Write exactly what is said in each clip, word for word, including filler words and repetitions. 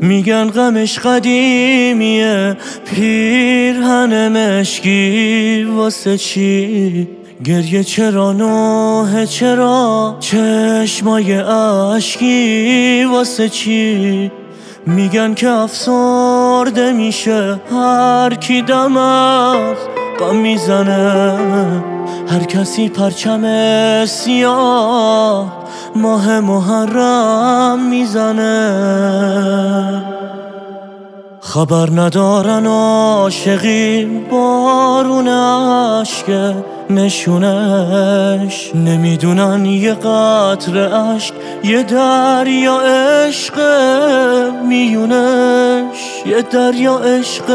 میگن غمش قدیمیه، پیرهن مشکی واسه چی؟ گریه چرا نوحه چرا چشمای اشکی واسه چی؟ میگن که افسرده میشه هر کی دم از غم میزنه، هر کسی پرچم سیاه ماه محرم میزنه. خبر ندارن عاشقی بارون عشق نشونش، نمیدونن یه قطره عشق یه دریا عشق میونش، یه دریا عشق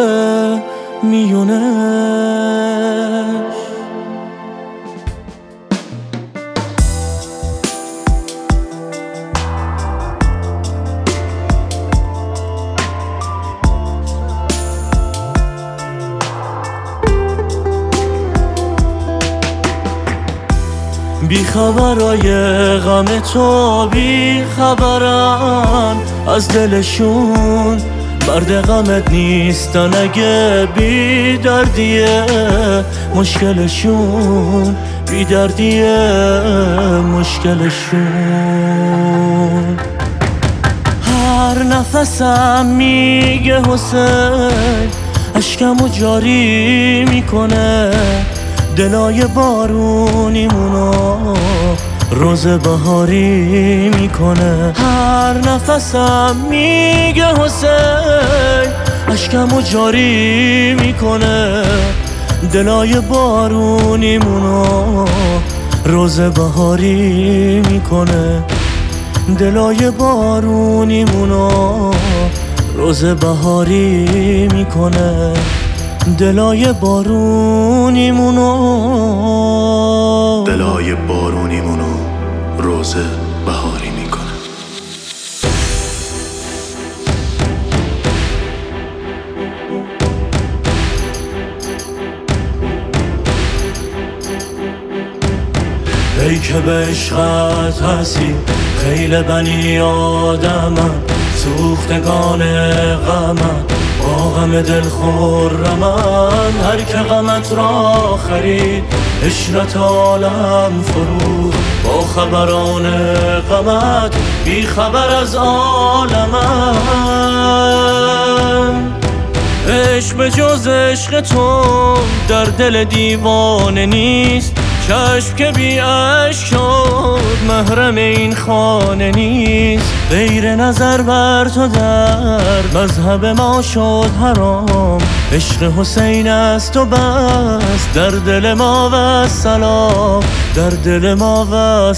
میونش. بی خبرای غم تو بی خبرن از دلشون، مرد غمت نیستن اگه بی دردیه مشکلشون، بی دردیه مشکلشون. هر نفسم میگه حسین اشکمو جاری میکنه، دلای بارونیمونو روز بهاری میکنه. هر نفسم میگه حسین اشکمو جاری میکنه، دلای بارونیمونو روز بهاری میکنه، دلای بارونیمونو روز بهاری میکنه، دلای بارونیمونو دلای بارونیمونو روز بهاری میکنه. ای که به عشقت هستی خیل بنی آدمم، سوختگان غمم با غم دل خرمن، هر که غمت را خرید عشرت عالم فروخت، با خبران غمت بی خبر از عالمم. عشق به جز عشق تو در دل دیوانه نیست، چشم که بی عشق شد محرم این خانه نیست، غیر نظر بر تو در مذهب ما شد حرام، عشق حسین است و بس در دل ما و سلام، در دل ما و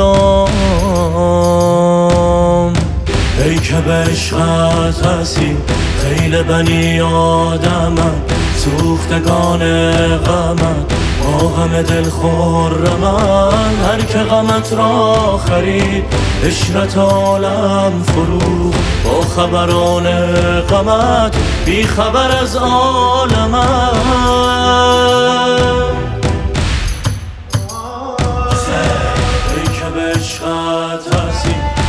سلام. ای که به عشقت هستی خیل بنی آدمم، سوختگان غمت با غم دل خرمن، هر که غمت را خرید عشرت عالم فروخت، با خبران غمت بی خبر از عالمم. ای که به عشقت هستی